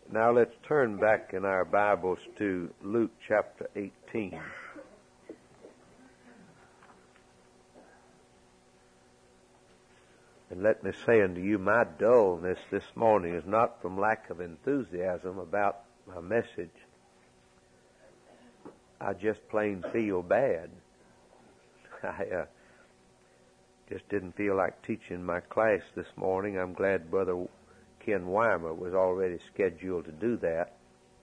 Now let's turn back in our Bibles to Luke chapter 18. And let me say unto you, my dullness this morning is not from lack of enthusiasm about my message. I just plain feel bad. I just didn't feel like teaching my class this morning. I'm glad Brother Ken Weimer was already scheduled to do that.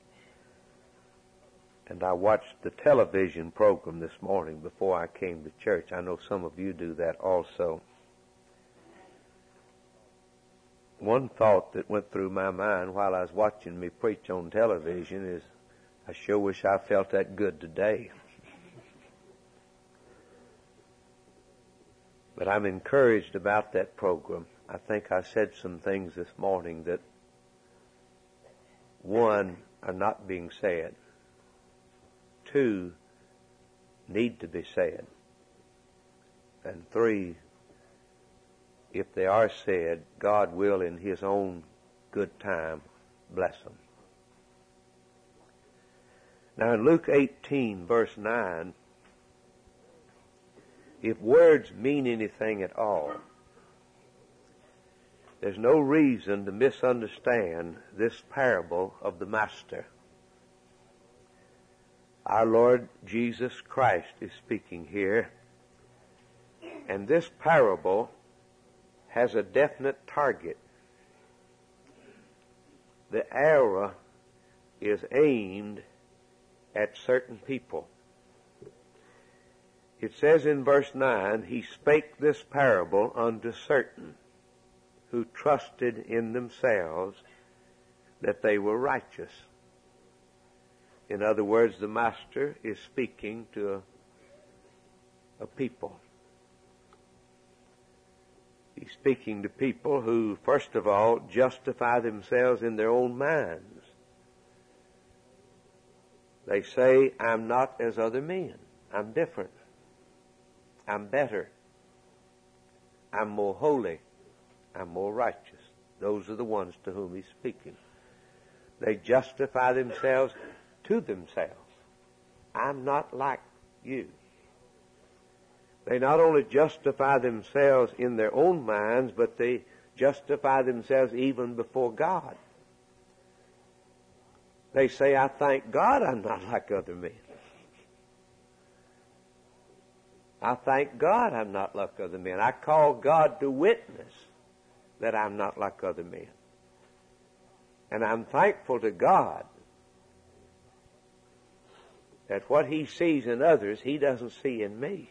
And I watched the television program this morning before I came to church. I know some of you do that also. One thought that went through my mind while I was watching me preach on television is, I sure wish I felt that good today. But I'm encouraged about that program. I think I said some things this morning that, one, are not being said. Two, need to be said. And three, if they are said, God will in His own good time bless them. Now in Luke 18 verse 9, if words mean anything at all, there's no reason to misunderstand this parable of the Master. Our Lord Jesus Christ is speaking here, and this parable has a definite target. The arrow is aimed at certain people. It says in verse 9, He spake this parable unto certain who trusted in themselves that they were righteous. In other words, the Master is speaking to a people. He's speaking to people who, first of all, justify themselves in their own minds. They say, I'm not as other men. I'm different. I'm better. I'm more holy. I'm more righteous. Those are the ones to whom He's speaking. They justify themselves to themselves. I'm not like you. They not only justify themselves in their own minds, but they justify themselves even before God. They say, I thank God I'm not like other men. I thank God I'm not like other men. I call God to witness that I'm not like other men. And I'm thankful to God that what He sees in others, He doesn't see in me.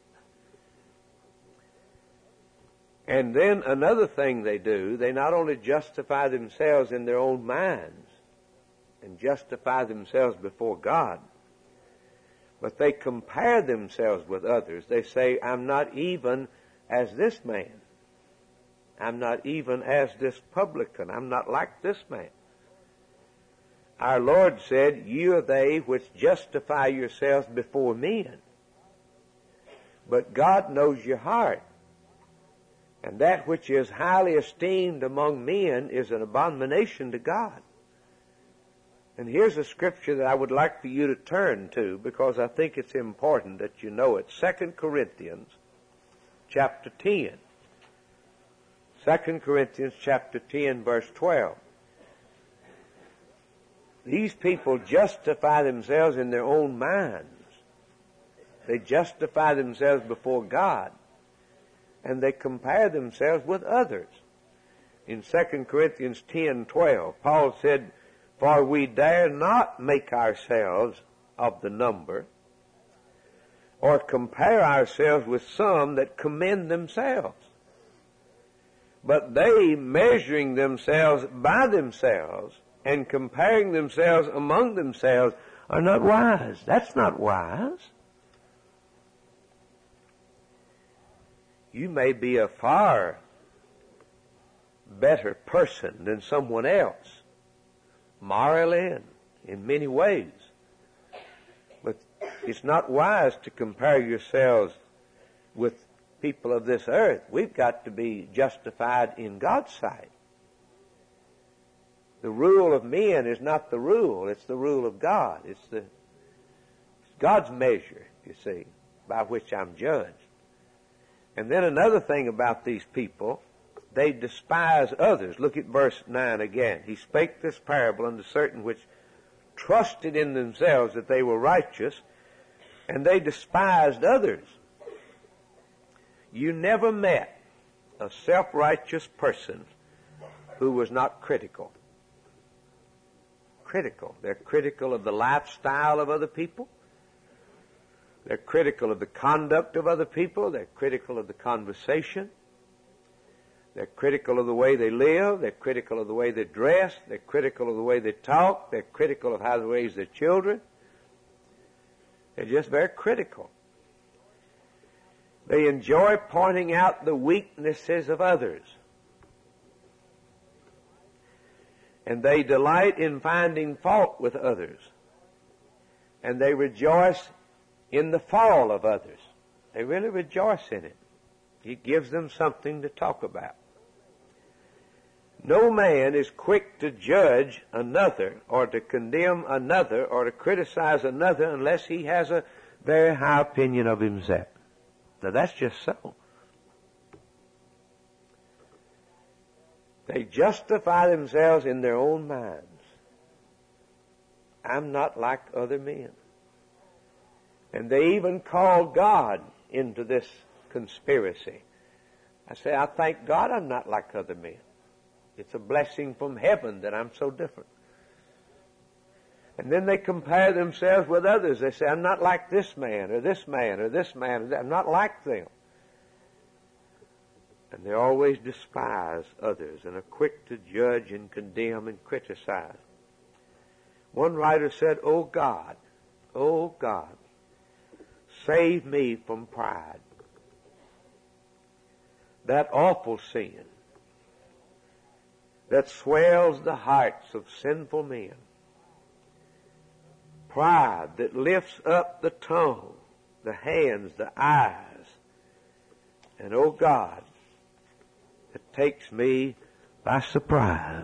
And then another thing they do, they not only justify themselves in their own minds and justify themselves before God, but they compare themselves with others. They say, I'm not even as this man. I'm not even as this publican. I'm not like this man. Our Lord said, you are they which justify yourselves before men. But God knows your heart. And that which is highly esteemed among men is an abomination to God. And here's a scripture that I would like for you to turn to, because I think it's important that you know it. 2 Corinthians chapter 10. 2 Corinthians chapter 10 verse 12. These people justify themselves in their own minds. They justify themselves before God. And they compare themselves with others. In 2 Corinthians 10:12, Paul said, for we dare not make ourselves of the number, or compare ourselves with some that commend themselves. But they, measuring themselves by themselves and comparing themselves among themselves, are not wise. That's not wise. You may be a far better person than someone else, morally and in many ways. But it's not wise to compare yourselves with people of this earth. We've got to be justified in God's sight. The rule of men is not the rule. It's the rule of God. It's God's measure, you see, by which I'm judged. And then another thing about these people, they despise others. Look at verse 9 again. He spake this parable unto certain which trusted in themselves that they were righteous, and they despised others. You never met a self-righteous person who was not critical. Critical. They're critical of the lifestyle of other people. They're critical of the conduct of other people. They're critical of the conversation. They're critical of the way they live. They're critical of the way they dress. They're critical of the way they talk. They're critical of how they raise their children. They're just very critical. They enjoy pointing out the weaknesses of others. And they delight in finding fault with others. And they rejoice in the fall of others. They really rejoice in it. It gives them something to talk about. No man is quick to judge another or to condemn another or to criticize another unless he has a very high opinion of himself. Now that's just so. They justify themselves in their own minds. I'm not like other men. And they even call God into this conspiracy. I say, I thank God I'm not like other men. It's a blessing from heaven that I'm so different. And then they compare themselves with others. They say, I'm not like this man or this man or this man. I'm not like them. And they always despise others and are quick to judge and condemn and criticize. One writer said, oh God, save me from pride. That awful sin that swells the hearts of sinful men. Pride that lifts up the tongue, the hands, the eyes. And oh God, it takes me by surprise.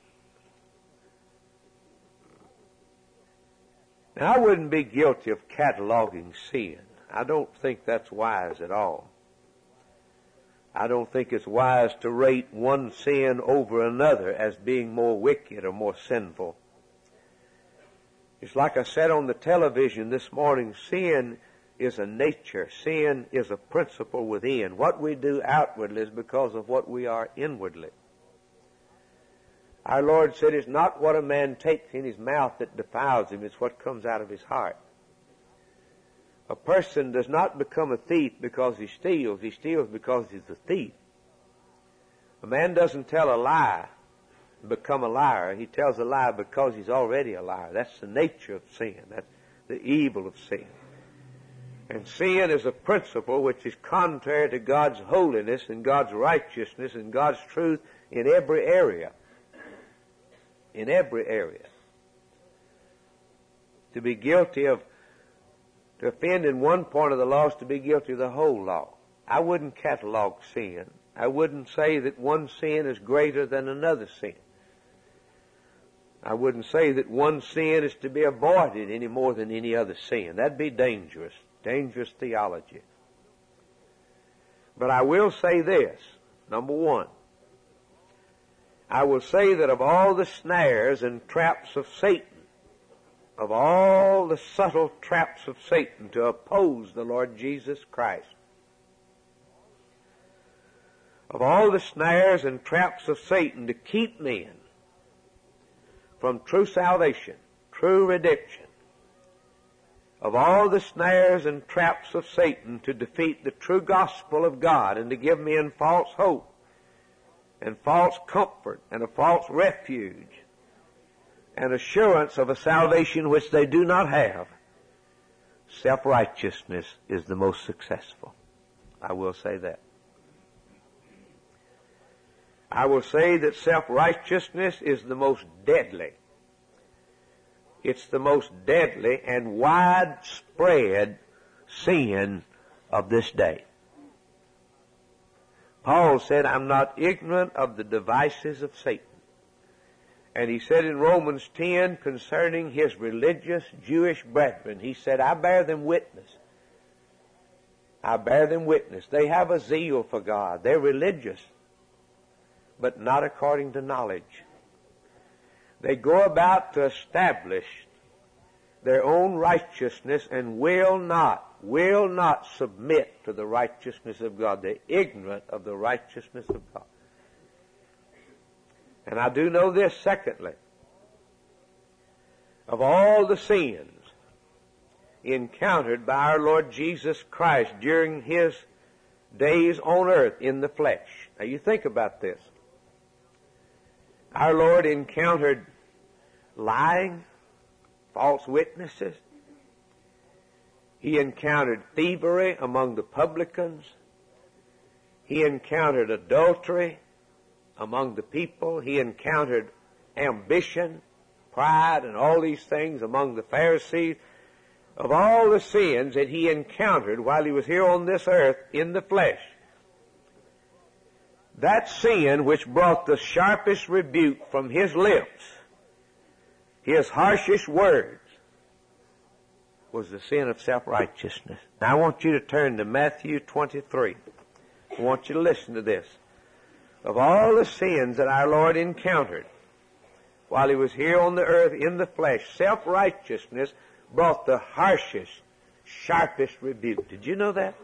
Now, I wouldn't be guilty of cataloging sin. I don't think that's wise at all. I don't think it's wise to rate one sin over another as being more wicked or more sinful. It's like I said on the television this morning, sin is a nature. Sin is a principle within. What we do outwardly is because of what we are inwardly. Our Lord said it's not what a man takes in his mouth that defiles him, it's what comes out of his heart. A person does not become a thief because he steals because he's a thief. A man doesn't tell a lie and become a liar. He tells a lie because he's already a liar. That's the nature of sin. That's the evil of sin. And sin is a principle which is contrary to God's holiness and God's righteousness and God's truth in every area. In every area. To be guilty of, to offend in one point of the law is to be guilty of the whole law. I wouldn't catalog sin. I wouldn't say that one sin is greater than another sin. I wouldn't say that one sin is to be avoided any more than any other sin. That'd be dangerous theology. But I will say this, number one. I will say that of all the snares and traps of Satan, of all the subtle traps of Satan to oppose the Lord Jesus Christ, of all the snares and traps of Satan to keep men from true salvation, true redemption, of all the snares and traps of Satan to defeat the true gospel of God and to give men false hope and false comfort and a false refuge and assurance of a salvation which they do not have, self-righteousness is the most successful. I will say that. I will say that self-righteousness is the most deadly. It's the most deadly and widespread sin of this day. Paul said, I'm not ignorant of the devices of Satan. And he said in Romans 10 concerning his religious Jewish brethren, he said, I bear them witness. I bear them witness. They have a zeal for God. They're religious, but not according to knowledge. They go about to establish their own righteousness and will not submit to the righteousness of God. They're ignorant of the righteousness of God. And I do know this, secondly, of all the sins encountered by our Lord Jesus Christ during His days on earth in the flesh. Now you think about this. Our Lord encountered lying, false witnesses. He encountered thievery among the publicans. He encountered adultery among the people. He encountered ambition, pride, and all these things among the Pharisees. Of all the sins that He encountered while He was here on this earth in the flesh, that sin which brought the sharpest rebuke from His lips, His harshest words, was the sin of self-righteousness. Now I want you to turn to Matthew 23. I want you to listen to this. Of all the sins that our Lord encountered while He was here on the earth in the flesh, self-righteousness brought the harshest, sharpest rebuke. Did you know that?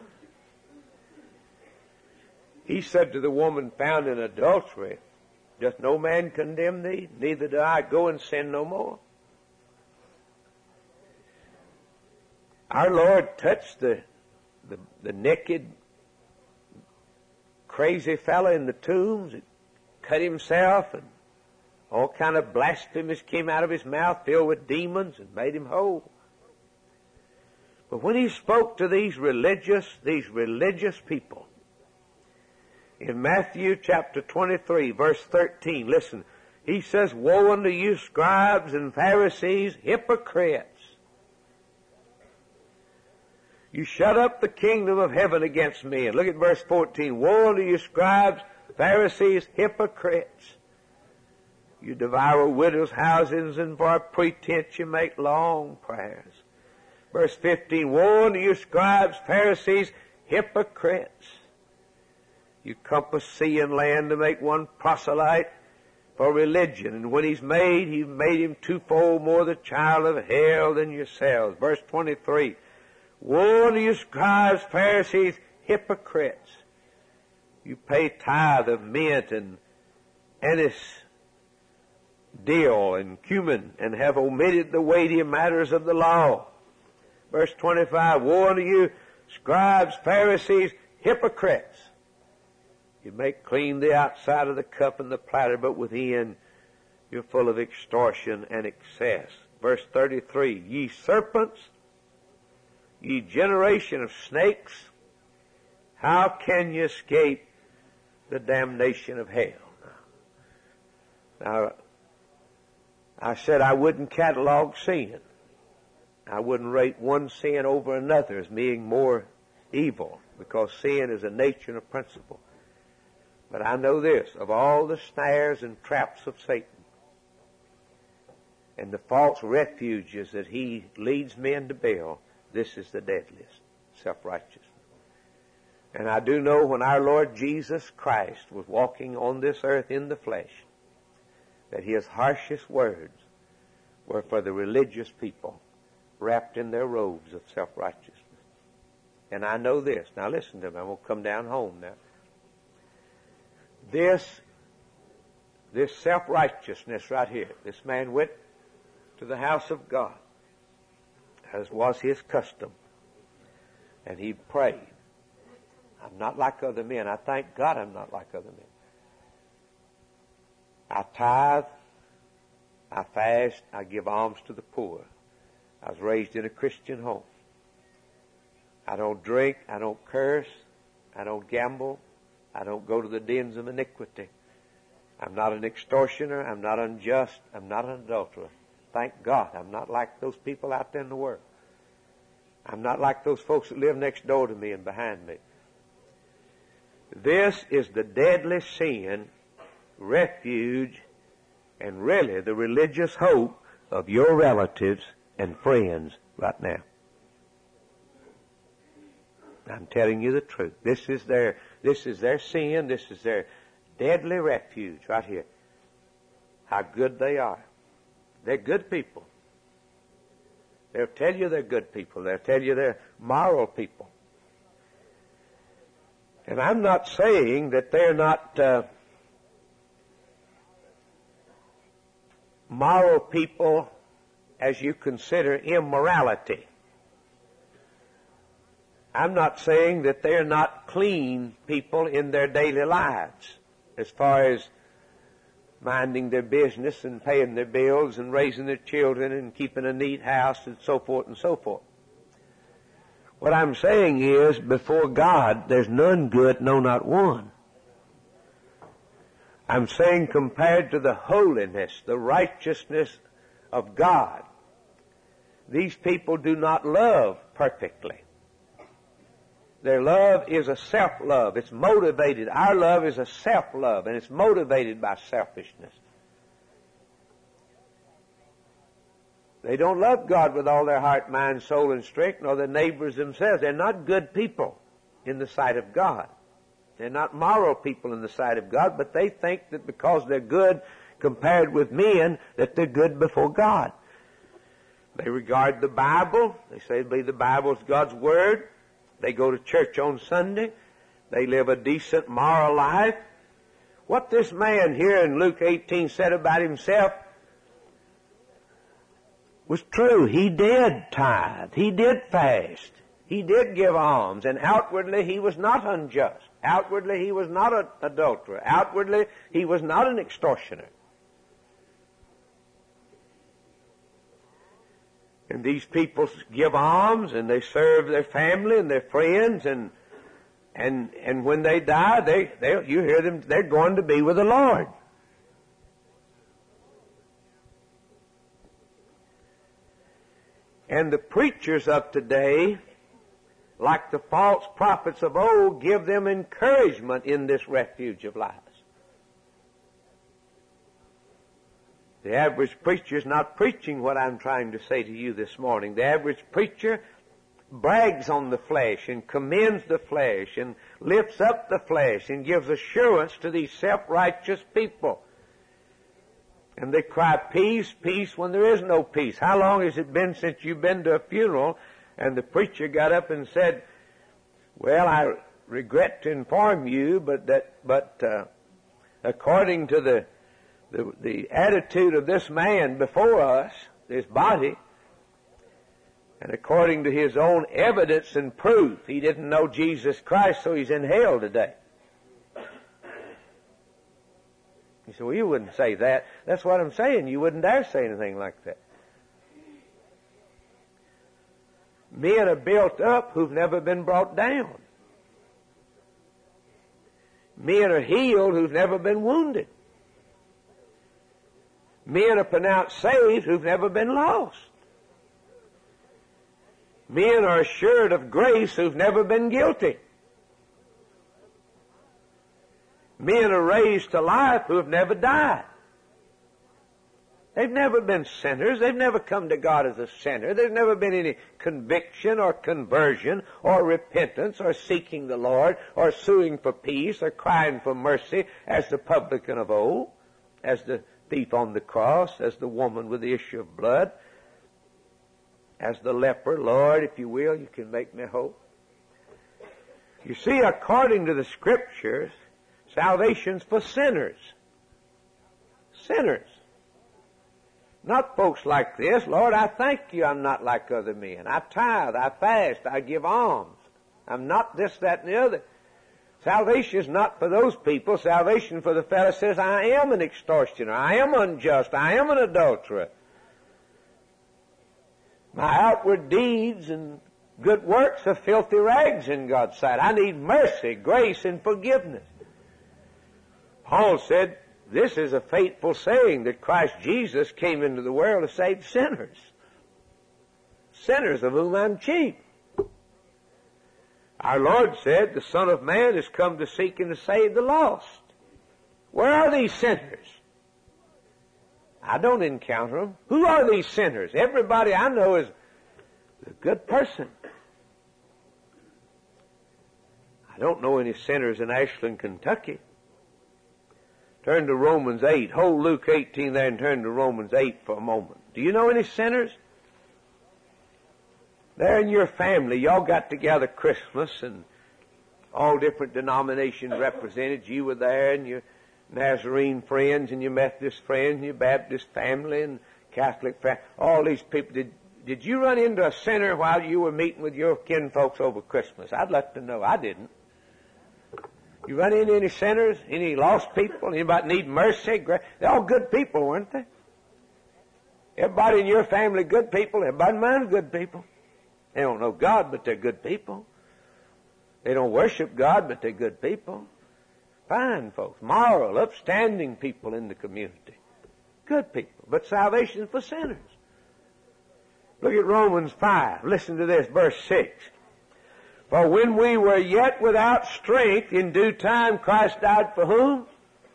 He said to the woman found in adultery, doth no man condemn thee? Neither do I. Go and sin no more. Our Lord touched the naked, crazy fellow in the tombs, and cut himself, and all kind of blasphemies came out of his mouth filled with demons and made him whole. But when He spoke to these religious people, in Matthew chapter 23, verse 13, listen, He says, woe unto you, scribes and Pharisees, hypocrites! You shut up the kingdom of heaven against me. And look at verse 14. Woe unto you, scribes, Pharisees, hypocrites! You devour widows' houses, and for a pretense you make long prayers. Verse 15, woe unto you, scribes, Pharisees, hypocrites! You compass sea and land to make one proselyte for religion, and when he's made him twofold more the child of hell than yourselves. Verse 23, woe unto you, scribes, Pharisees, hypocrites! You pay tithe of mint and anise, dill and cumin, and have omitted the weightier matters of the law. Verse 25, woe unto you, scribes, Pharisees, hypocrites! You make clean the outside of the cup and the platter, but within you're full of extortion and excess. Verse 33, ye serpents, ye generation of snakes, how can you escape the damnation of hell? Now, I said I wouldn't catalog sin. I wouldn't rate one sin over another as being more evil, because sin is a nature and a principle. But I know this, of all the snares and traps of Satan and the false refuges that he leads men to build, this is the deadliest, self-righteousness. And I do know when our Lord Jesus Christ was walking on this earth in the flesh, that His harshest words were for the religious people wrapped in their robes of self-righteousness. And I know this. Now listen to me. I'm going to come down home now. This self-righteousness right here, this man went to the house of God, as was his custom, and he prayed. I'm not like other men. I thank God I'm not like other men. I tithe, I fast, I give alms to the poor. I was raised in a Christian home. I don't drink, I don't curse, I don't gamble, I don't go to the dens of iniquity. I'm not an extortioner, I'm not unjust, I'm not an adulterer. Thank God I'm not like those people out there in the world. I'm not like those folks that live next door to me and behind me. This is the deadly sin, refuge and really the religious hope of your relatives and friends right now. I'm telling you the truth. This is their sin. This is their deadly refuge right here. How good they are. They're good people. They'll tell you they're good people. They'll tell you they're moral people. And I'm not saying that they're not moral people as you consider immorality. I'm not saying that they're not clean people in their daily lives as far as minding their business and paying their bills and raising their children and keeping a neat house and so forth and so forth. What I'm saying is, before God, there's none good, no, not one. I'm saying compared to the holiness, the righteousness of God, these people do not love perfectly. Their love is a self-love. It's motivated. Our love is a self-love, and it's motivated by selfishness. They don't love God with all their heart, mind, soul, and strength, nor their neighbors themselves. They're not good people in the sight of God. They're not moral people in the sight of God, but they think that because they're good compared with men, that they're good before God. They regard the Bible. They say the Bible is God's Word. They go to church on Sunday. They live a decent moral life. What this man here in Luke 18 said about himself was true. He did tithe. He did fast. He did give alms. And outwardly he was not unjust. Outwardly he was not an adulterer. Outwardly he was not an extortioner. And these people give alms and they serve their family and their friends, and when they die, you hear them, they're going to be with the Lord. And the preachers of today, like the false prophets of old, give them encouragement in this refuge of lies. The average preacher is not preaching what I'm trying to say to you this morning. The average preacher brags on the flesh and commends the flesh and lifts up the flesh and gives assurance to these self-righteous people. And they cry, peace, peace, when there is no peace. How long has it been since you've been to a funeral and the preacher got up and said, well, I regret to inform you, but according to the attitude of this man before us, this body, and according to his own evidence and proof, he didn't know Jesus Christ, so he's in hell today. You say, well, you wouldn't say that. That's what I'm saying. You wouldn't dare say anything like that. Men are built up who've never been brought down. Men are healed who've never been wounded. Men are pronounced saved who've never been lost. Men are assured of grace who've never been guilty. Men are raised to life who have never died. They've never been sinners. They've never come to God as a sinner. There's never been any conviction or conversion or repentance or seeking the Lord or suing for peace or crying for mercy as the publican of old, as the thief on the cross, as the woman with the issue of blood, as the leper. Lord, if you will, you can make me whole. You see, according to the Scriptures, salvation's for sinners. Sinners. Not folks like this. Lord, I thank you I'm not like other men. I tithe, I fast, I give alms. I'm not this, that, and the other. Salvation is not for those people. Salvation for the fellow says, I am an extortioner. I am unjust. I am an adulterer. My outward deeds and good works are filthy rags in God's sight. I need mercy, grace, and forgiveness. Paul said, this is a fateful saying that Christ Jesus came into the world to save sinners. Sinners of whom I'm chief. Our Lord said, the Son of Man has come to seek and to save the lost. Where are these sinners? I don't encounter them. Who are these sinners? Everybody I know is a good person. I don't know any sinners in Ashland, Kentucky. Turn to Romans 8. Hold Luke 18 there and turn to Romans 8 for a moment. Do you know any sinners? There in your family, y'all got together Christmas and all different denominations represented. You were there and your Nazarene friends and your Methodist friends and your Baptist family and Catholic family. All these people. Did you run into a sinner while you were meeting with your kinfolks over Christmas? I'd like to know. I didn't. You run into any sinners? Any lost people? Anybody need mercy? They're all good people, weren't they? Everybody in your family good people. Everybody in mine good people. They don't know God, but they're good people. They don't worship God, but they're good people. Fine folks. Moral, upstanding people in the community. Good people. But salvation is for sinners. Look at Romans 5. Listen to this, verse 6. For when we were yet without strength, in due time Christ died for whom?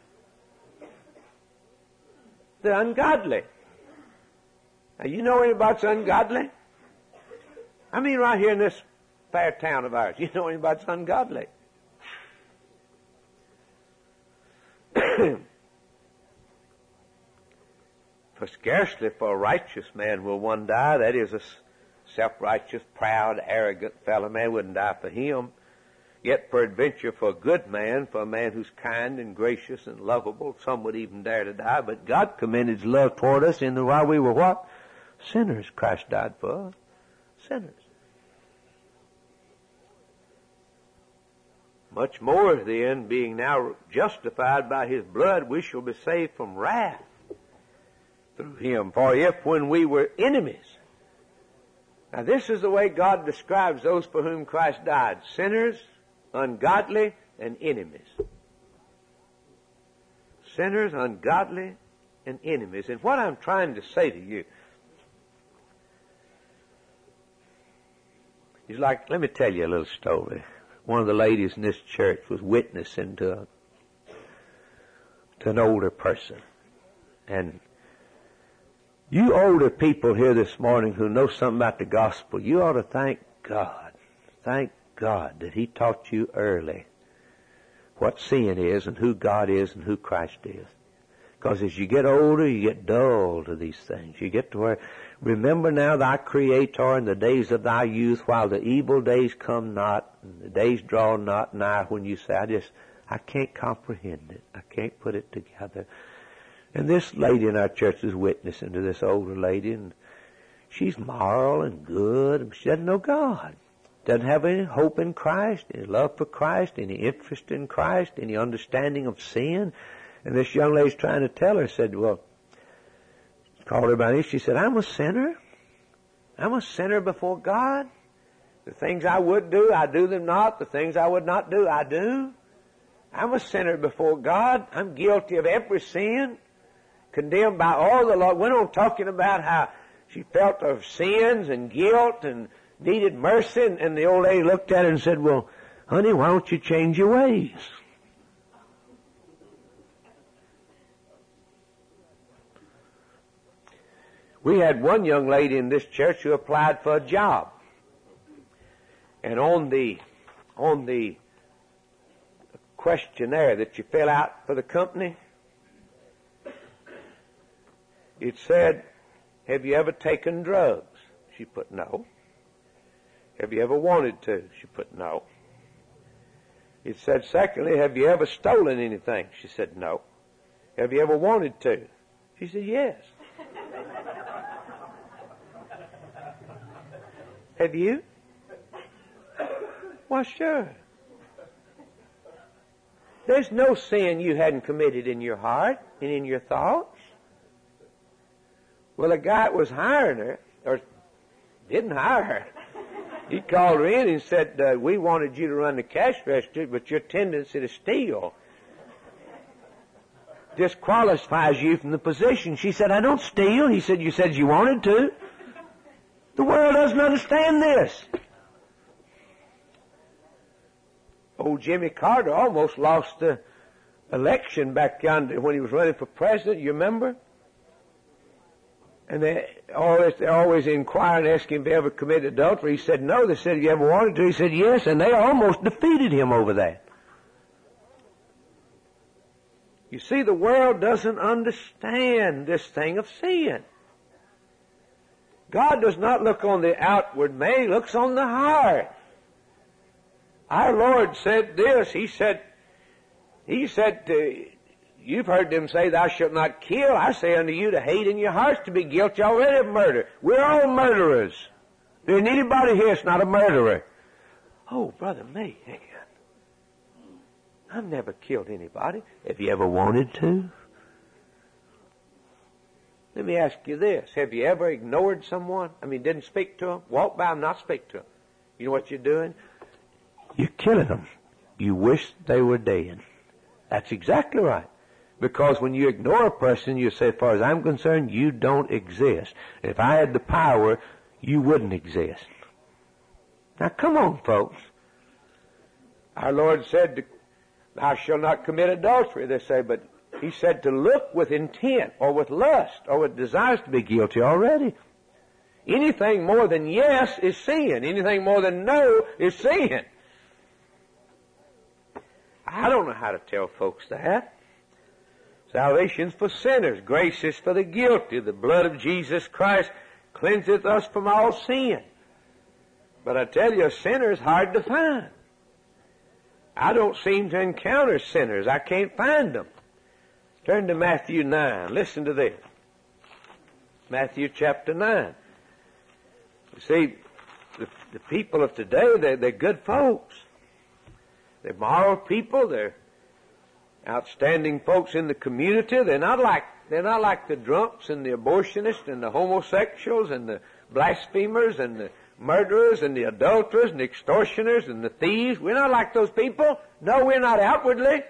The ungodly. Now, you know anybody's ungodly? I mean, right here in this fair town of ours, you know anybody's ungodly? For scarcely for a righteous man will one die. That is, a self-righteous, proud, arrogant fellow. Man wouldn't die for him. Yet peradventure for a good man, for a man who's kind and gracious and lovable, some would even dare to die. But God commended His love toward us in that while we were what? Sinners, Christ died for us. Sinners. Much more then, being now justified by His blood, we shall be saved from wrath through Him. For if when we were enemies. Now this is the way God describes those for whom Christ died. Sinners, ungodly, and enemies. Sinners, ungodly, and enemies. And what I'm trying to say to you is like, let me tell you a little story. One of the ladies in this church was witnessing to an older person. And you older people here this morning who know something about the gospel, you ought to thank God. Thank God that He taught you early what sin is and who God is and who Christ is. Because as you get older, you get dull to these things. You get to where, remember now thy Creator in the days of thy youth, while the evil days come not, and the days draw not nigh, when you say, I can't comprehend it. I can't put it together. And this lady in our church is witnessing to this older lady, and she's moral and good, and she doesn't know God. Doesn't have any hope in Christ, any love for Christ, any interest in Christ, any understanding of sin. And this young lady's trying to tell her, said, well, called her by name. She said, I'm a sinner. I'm a sinner before God. The things I would do, I do them not. The things I would not do, I do. I'm a sinner before God. I'm guilty of every sin, condemned by all the law. Went on talking about how she felt of sins and guilt and needed mercy. And the old lady looked at her and said, well, honey, why don't you change your ways? We had one young lady in this church who applied for a job. And on the questionnaire that you fill out for the company, it said, have you ever taken drugs? She put no. Have you ever wanted to? She put no. It said, secondly, have you ever stolen anything? She said no. Have you ever wanted to? She said yes. Have you? Well, sure. There's no sin you hadn't committed in your heart and in your thoughts. Well, the guy that was hiring her, or didn't hire her, he called her in and said, we wanted you to run the cash register, but your tendency to steal disqualifies you from the position. She said, I don't steal. He said, you said you wanted to. The world doesn't understand this. Old Jimmy Carter almost lost the election back yonder when he was running for president, you remember? And they're always inquiring, asking if he ever committed adultery. He said no. They said, "You ever wanted to?" He said, "Yes." And they almost defeated him over that. You see, the world doesn't understand this thing of sin. God does not look on the outward man, He looks on the heart. Our Lord said this. He said, you've heard them say, "Thou shalt not kill." I say unto you to hate in your hearts, to be guilty already of murder. We're all murderers. There isn't anybody here that's not a murderer. Oh, Brother May, I've never killed anybody. Have you ever wanted to? Let me ask you this. Have you ever ignored someone? Didn't speak to them? Walked by them, not speak to them? You know what you're doing? You're killing them. You wish they were dead. That's exactly right. Because when you ignore a person, you say, as far as I'm concerned, you don't exist. If I had the power, you wouldn't exist. Now come on, folks. Our Lord said, "Thou shalt not commit adultery," they say, but He said to look with intent or with lust or with desires to be guilty already. Anything more than yes is sin. Anything more than no is sin. I don't know how to tell folks that. Salvation's for sinners. Grace is for the guilty. The blood of Jesus Christ cleanseth us from all sin. But I tell you, a sinner is hard to find. I don't seem to encounter sinners. I can't find them. Turn to Matthew 9. Listen to this. Matthew chapter 9. You see, the people of today, they're good folks. They're moral people. They're outstanding folks in the community. They're not like the drunks and the abortionists and the homosexuals and the blasphemers and the murderers and the adulterers and the extortioners and the thieves. We're not like those people. No, we're not outwardly.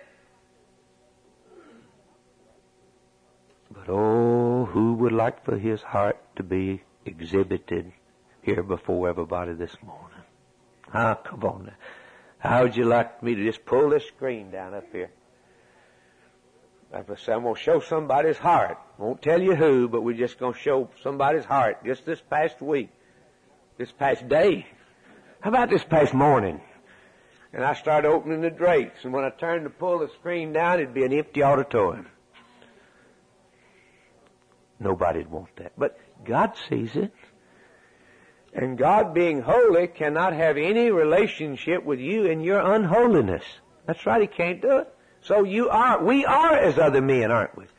But oh, who would like for his heart to be exhibited here before everybody this morning? Ah, come on now. How would you like me to just pull this screen down up here? I'm going to show somebody's heart. Won't tell you who, but we're just going to show somebody's heart just this past week, this past day. How about this past morning? And I started opening the drapes, and when I turned to pull the screen down, it'd be an empty auditorium. Nobody'd want that. But God sees it. And God, being holy, cannot have any relationship with you in your unholiness. That's right, He can't do it. So we are as other men, aren't we?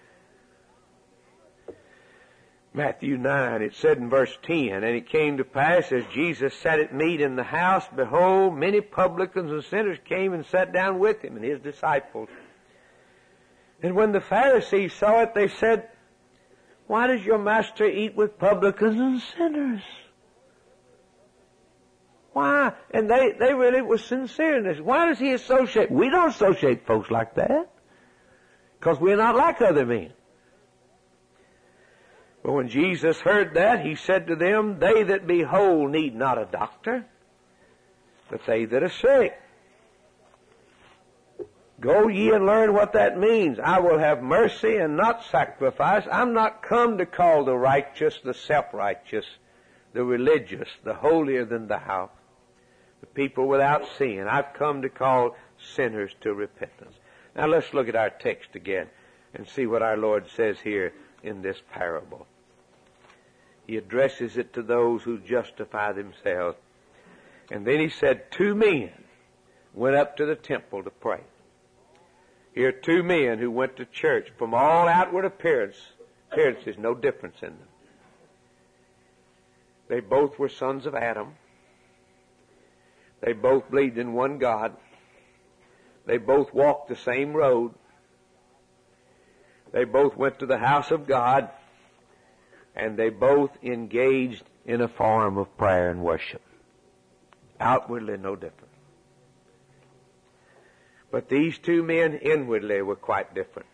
Matthew 9, it said in verse 10, "And it came to pass, as Jesus sat at meat in the house, behold, many publicans and sinners came and sat down with Him and His disciples. And when the Pharisees saw it, they said, Why does your master eat with publicans and sinners?" Why? And they really were sincere in this. Why does He associate? We don't associate folks like that. Because we're not like other men. But when Jesus heard that, He said to them, "They that be whole need not a doctor, but they that are sick. Go ye and learn what that means. I will have mercy and not sacrifice. I'm not come to call the righteous, the self-righteous, the religious, the holier than thou, the people without sin. I've come to call sinners to repentance." Now let's look at our text again and see what our Lord says here in this parable. He addresses it to those who justify themselves. And then He said, 2 men went up to the temple to pray. Here are 2 men who went to church. From all outward appearances, no difference in them. They both were sons of Adam. They both believed in one God. They both walked the same road. They both went to the house of God. And they both engaged in a form of prayer and worship. Outwardly, no different. But these 2 men inwardly were quite different.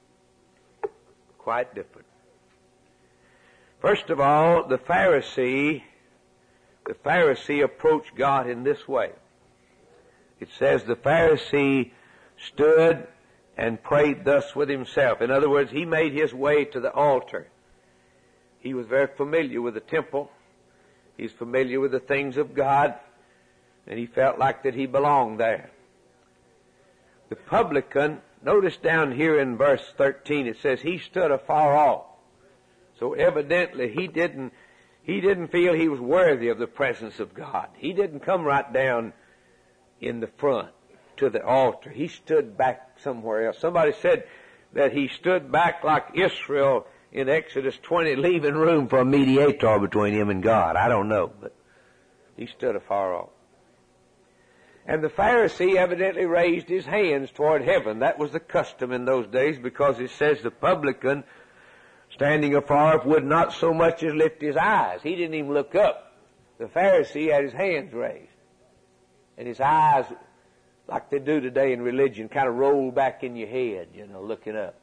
Quite different. First of all, the Pharisee approached God in this way. It says the Pharisee stood and prayed thus with himself. In other words, he made his way to the altar. He was very familiar with the temple. He's familiar with the things of God, and he felt like that he belonged there. The publican, notice down here in verse 13, it says he stood afar off. So evidently he didn't feel he was worthy of the presence of God. He didn't come right down in the front to the altar. He stood back somewhere else. Somebody said that he stood back like Israel in Exodus 20, leaving room for a mediator between him and God. I don't know, but he stood afar off. And the Pharisee evidently raised his hands toward heaven. That was the custom in those days, because it says the publican, standing afar off, would not so much as lift his eyes. He didn't even look up. The Pharisee had his hands raised. And his eyes, like they do today in religion, kind of roll back in your head, looking up.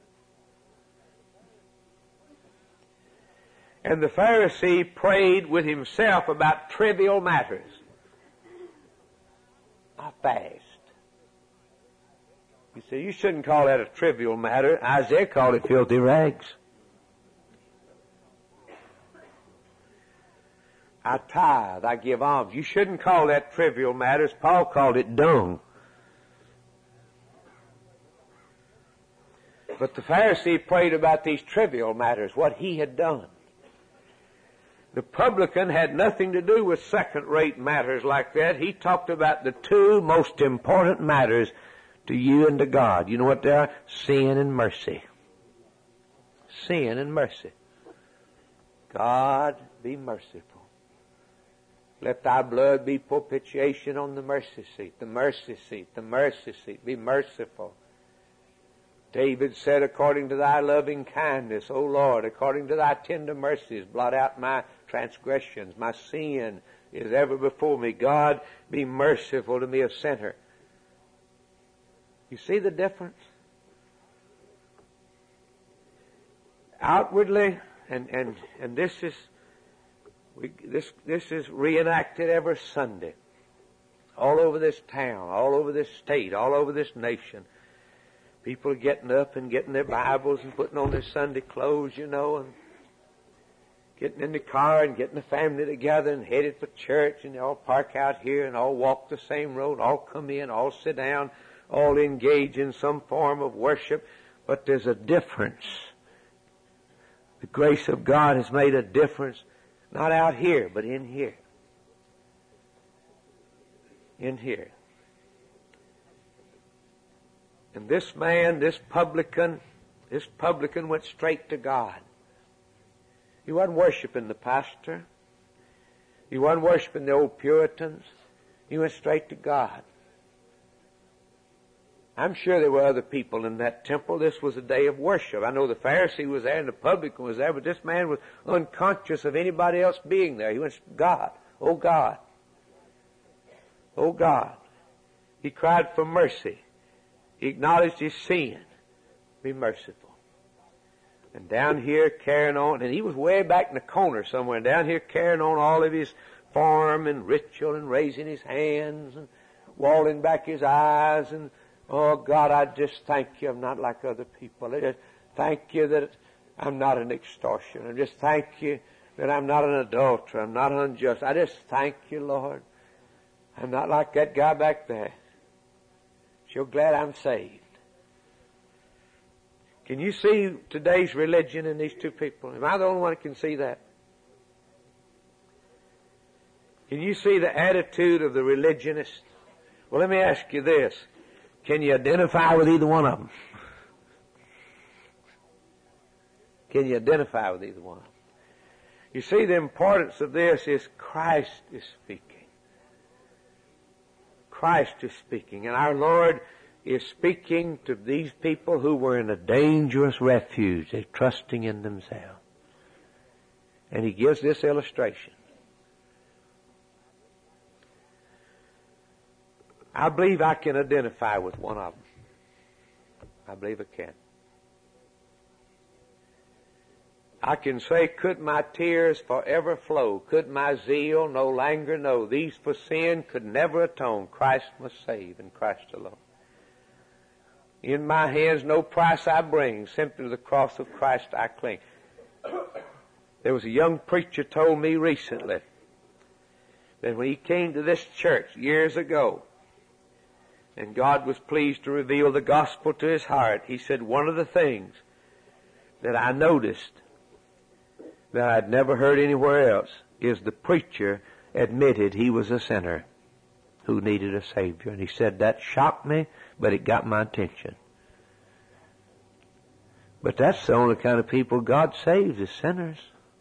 And the Pharisee prayed with himself about trivial matters. I fast. You say, you shouldn't call that a trivial matter. Isaiah called it filthy rags. I tithe, I give alms. You shouldn't call that trivial matters. Paul called it dung. But the Pharisee prayed about these trivial matters, what he had done. The publican had nothing to do with second-rate matters like that. He talked about the two most important matters to you and to God. You know what they are? Sin and mercy. Sin and mercy. God, be merciful. Let thy blood be propitiation on the mercy seat, the mercy seat, the mercy seat. Be merciful. David said, according to thy loving kindness, O Lord, according to thy tender mercies, blot out my transgressions. My sin is ever before me. God, be merciful to me, a sinner. You see the difference? Outwardly, and this is reenacted every Sunday. All over this town, all over this state, all over this nation. People are getting up and getting their Bibles and putting on their Sunday clothes, and getting in the car and getting the family together and headed for church, and they all park out here and all walk the same road, all come in, all sit down, all engage in some form of worship. But there's a difference. The grace of God has made a difference, not out here, but in here. In here. And this man, this publican went straight to God. He wasn't worshiping the pastor. He wasn't worshiping the old Puritans. He went straight to God. I'm sure there were other people in that temple. This was a day of worship. I know the Pharisee was there and the publican was there, but this man was unconscious of anybody else being there. He went to God. Oh God. Oh God. He cried for mercy. He acknowledged his sin. Be merciful. And down here carrying on, and he was way back in the corner somewhere, down here carrying on all of his form and ritual and raising his hands and walling back his eyes and, oh God, I just thank you I'm not like other people. I just thank you that I'm not an extortioner. I just thank you that I'm not an adulterer. I'm not unjust. I just thank you, Lord. I'm not like that guy back there. So glad I'm saved. Can you see today's religion in these two people? Am I the only one that can see that? Can you see the attitude of the religionist? Well, let me ask you this. Can you identify with either one of them? Can you identify with either one of them? You see, the importance of this is Christ is speaking. Christ is speaking, and our Lord is speaking to these people who were in a dangerous refuge. They're trusting in themselves. And He gives this illustration. I believe I can identify with one of them. I believe I can. I can say, could my tears forever flow? Could my zeal no longer know? These for sin could never atone. Christ must save, and Christ alone. In my hands no price I bring. Simply to the cross of Christ I cling. There was a young preacher told me recently that when he came to this church years ago, and God was pleased to reveal the gospel to his heart, he said one of the things that I noticed that I'd never heard anywhere else is the preacher admitted he was a sinner who needed a Savior. And he said that shocked me, but it got my attention. But that's the only kind of people God saves, is sinners.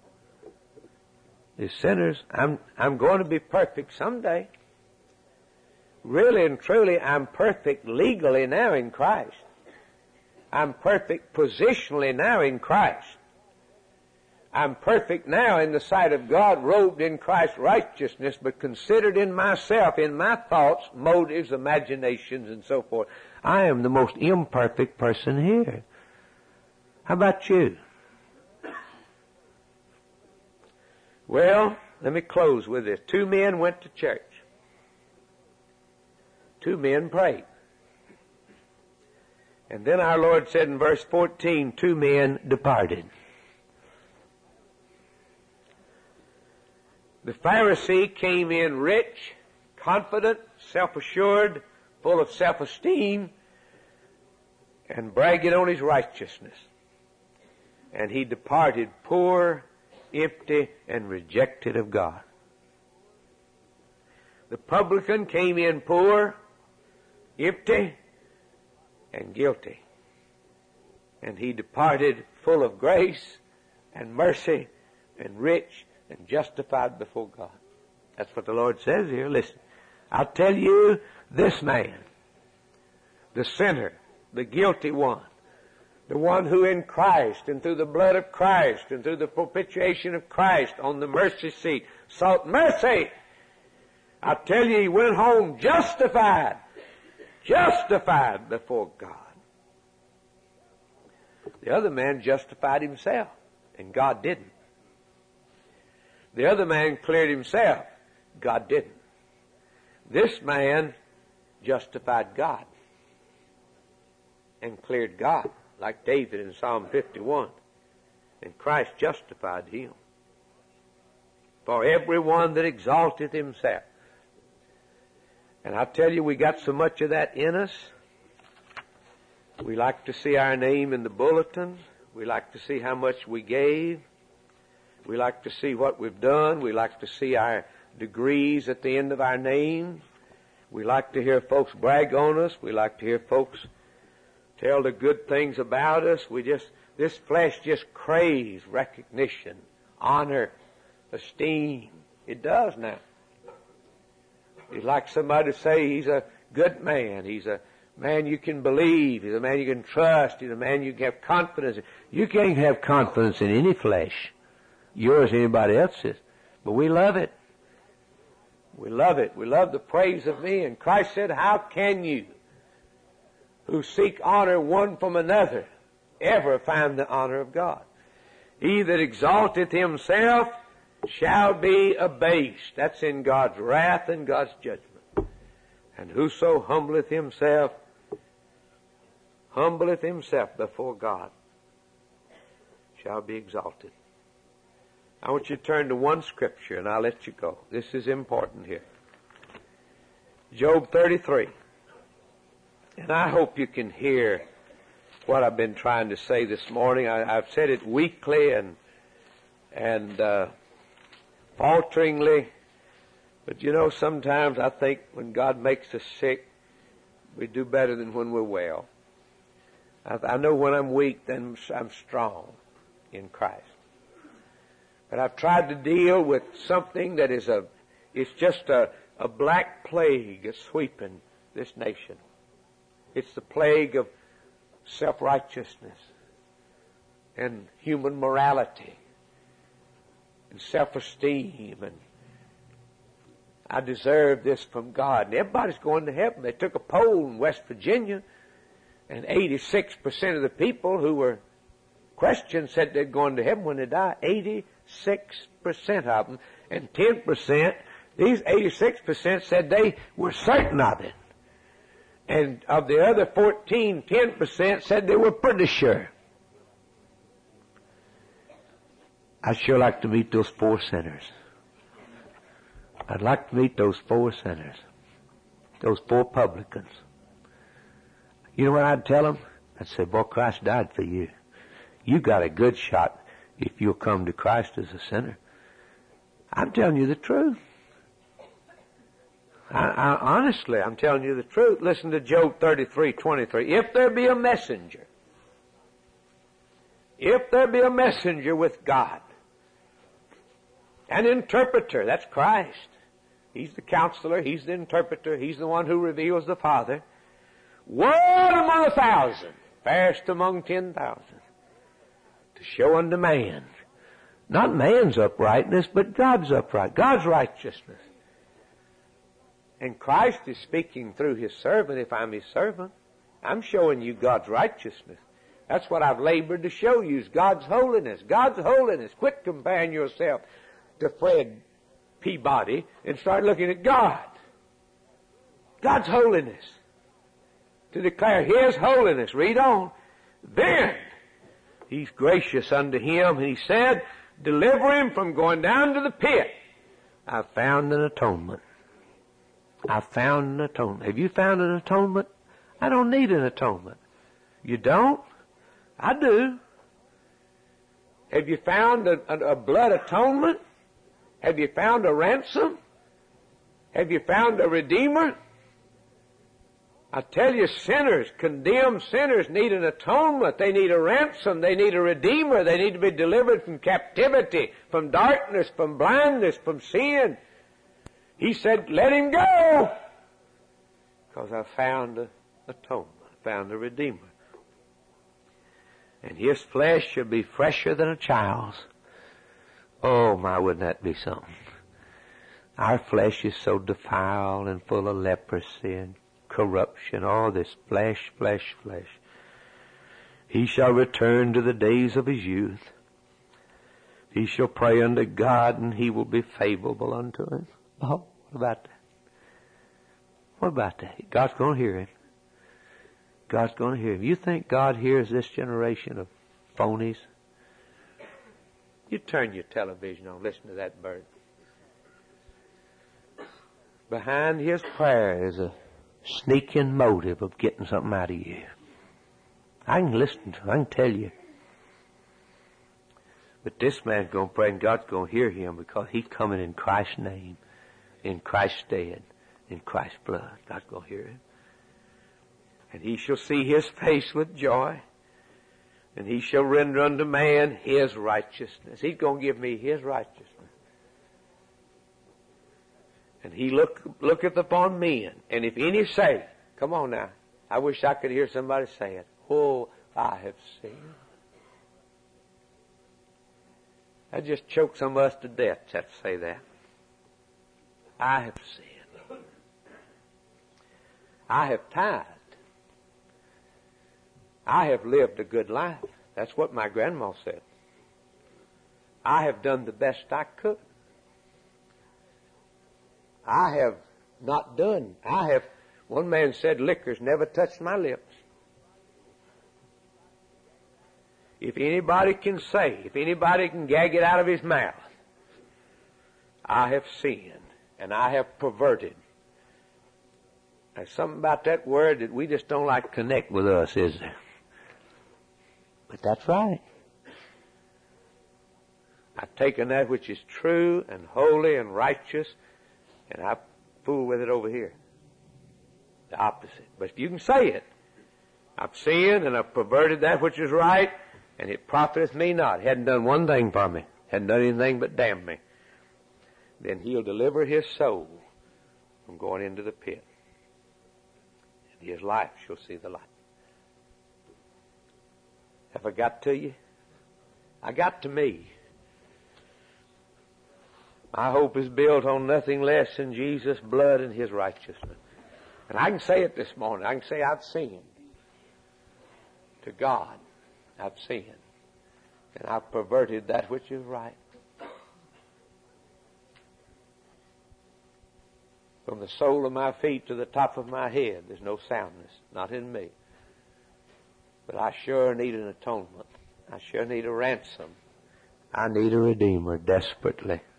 Is sinners. I'm going to be perfect someday. Really and truly, I'm perfect legally now in Christ. I'm perfect positionally now in Christ. I'm perfect now in the sight of God, robed in Christ's righteousness, but considered in myself, in my thoughts, motives, imaginations, and so forth, I am the most imperfect person here. How about you? Well, let me close with this. 2 men went to church. 2 men prayed. And then our Lord said in verse 14, 2 men departed. The Pharisee came in rich, confident, self-assured, full of self-esteem, and bragging on his righteousness. And he departed poor, empty, and rejected of God. The publican came in poor, empty, and guilty. And he departed full of grace and mercy and rich and justified before God. That's what the Lord says here. Listen, I'll tell you, this man, the sinner, the guilty one, the one who in Christ and through the blood of Christ and through the propitiation of Christ on the mercy seat sought mercy, I tell you, he went home justified before God. The other man justified himself, and God didn't. The other man cleared himself, God didn't. This man justified God and cleared God, like David in Psalm 51. And Christ justified him. For everyone that exalteth himself. And I tell you, we got so much of that in us. We like to see our name in the bulletin. We like to see how much we gave. We like to see what we've done. We like to see our degrees at the end of our name. We like to hear folks brag on us. We like to hear folks tell the good things about us. This flesh just craves recognition, honor, esteem. It does now. It's like somebody to say he's a good man. He's a man you can believe. He's a man you can trust. He's a man you can have confidence in. You can't have confidence in any flesh, yours or anybody else's. But we love it. We love it. We love the praise of me. And Christ said, how can you, who seek honor one from another, ever find the honor of God? He that exalteth himself shall be abased. That's in God's wrath and God's judgment. And whoso humbleth himself before God shall be exalted. I want you to turn to one scripture and I'll let you go. This is important here. Job 33. And I hope you can hear what I've been trying to say this morning. I've said it weakly and falteringly. But you know, sometimes I think when God makes us sick, we do better than when we're well. I know when I'm weak, then I'm strong in Christ. But I've tried to deal with something that it's just a black plague that's sweeping this nation. It's the plague of self-righteousness and human morality and self-esteem, and I deserve this from God. And everybody's going to heaven. They took a poll in West Virginia, and 86% of the people who were questioned said they're going to heaven when they die. 86% of them. And 10%, these 86% said they were certain of it. And of the other 10% said they were pretty sure. I'd sure like to meet those 4 sinners. I'd like to meet those 4 sinners. Those 4 publicans. You know what I'd tell them? I'd say, boy, Christ died for you. You got a good shot if you'll come to Christ as a sinner. I'm telling you the truth. Honestly, I'm telling you the truth. Listen to Job 33:23. If there be a messenger with God, an interpreter, that's Christ. He's the counselor, He's the interpreter, He's the one who reveals the Father. One among 1,000, fairest among 10,000, to show unto man, not man's uprightness, but God's uprightness, God's righteousness. And Christ is speaking through His servant. If I'm His servant, I'm showing you God's righteousness. That's what I've labored to show you, is God's holiness. God's holiness. Quit comparing yourself to Fred Peabody and start looking at God. God's holiness. To declare His holiness. Read on. Then He's gracious unto him, and He said, deliver him from going down to the pit. I've found an atonement. I've found an atonement. Have you found an atonement? I don't need an atonement. You don't? I do. Have you found a blood atonement? Have you found a ransom? Have you found a redeemer? I tell you, sinners, condemned sinners need an atonement. They need a ransom. They need a redeemer. They need to be delivered from captivity, from darkness, from blindness, from sin. He said, let him go, because I found an atonement. I found a redeemer. And his flesh shall be fresher than a child's. Oh my, wouldn't that be something? Our flesh is so defiled and full of leprosy and corruption. All this flesh. He shall return to the days of his youth. He shall pray unto God, and He will be favorable unto him. Oh, what about that? What about that? God's going to hear him. God's going to hear him. You think God hears this generation of phonies? You turn your television on, listen to that bird. Behind his prayer is a sneaking motive of getting something out of you. I can listen to him. I can tell you. But this man's going to pray, and God's going to hear him, because he's coming in Christ's name, in Christ's stead, in Christ's blood. God's going to hear him. And he shall see his face with joy, and he shall render unto man his righteousness. He's going to give me his righteousness. And he looketh upon men. And if any say, come on now, I wish I could hear somebody say it. Oh, I have sinned. That just choked some of us to death to have to say that. I have sinned. I have tithed. I have lived a good life. That's what my grandma said. I have done the best I could. I have not done. One man said, liquor's never touched my lips. If anybody can say, if anybody can gag it out of his mouth, I have sinned and I have perverted. There's something about that word that we just don't like to connect with us, is there? But that's right. I've taken that which is true and holy and righteous, and I fool with it over here. The opposite. But if you can say it, I've sinned and I've perverted that which is right, and it profiteth me not. Hadn't done one thing for me. Hadn't done anything but damn me. Then he'll deliver his soul from going into the pit. And his life shall see the light. Have I got to you? I got to me. My hope is built on nothing less than Jesus' blood and His righteousness. And I can say it this morning. I can say I've sinned. To God, I've sinned. And I've perverted that which is right. From the sole of my feet to the top of my head, there's no soundness. Not in me. But I sure need an atonement. I sure need a ransom. I need a Redeemer desperately.